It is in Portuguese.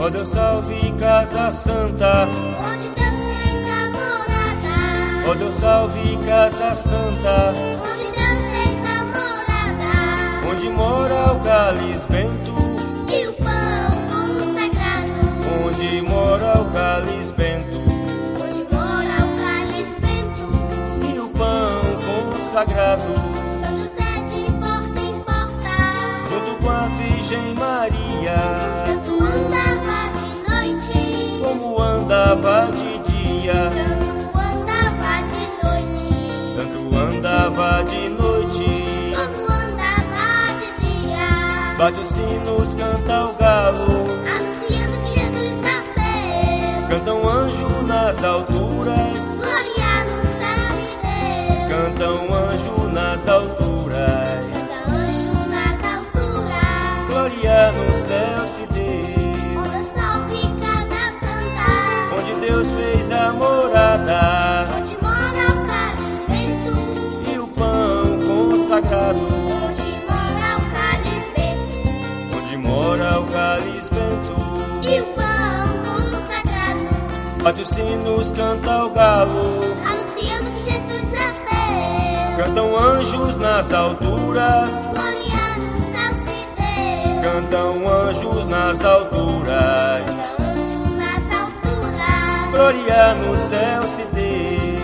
Ó Deus salve Casa Santa, onde Deus fez a morada. ó Deus salve Casa Santa, Onde Deus fez a morada. onde mora o cálice bento, E o pão consagrado. onde mora o cálice bento, Onde mora o cálice bento. e o pão consagrado. São José de porta em porta, Junto com a Virgem Maria, tanto andava de noite, como andava de dia, tanto andava de noite, tanto andava de noite. como andava de dia. Bate os sinos, canta o galo, Anunciando que Jesus nasceu. canta um anjo nas alturas, Glória no céu se deu. canta um anjo nas alturas, Canta anjo nas alturas. glória no céu se deu, Onde salve Casa Santa, onde Deus fez a morada, onde mora o cálice bento. e o pão consagrado, Onde mora o cálice bento. onde mora o cálice bento. E o pão consagrado, Bate os sinos, canta o galo, anunciando que Jesus nasceu. cantam anjos nas alturas, Glória no céu se deu. cantam anjos nas alturas, Canta anjo nas alturas. glória no céu se deu.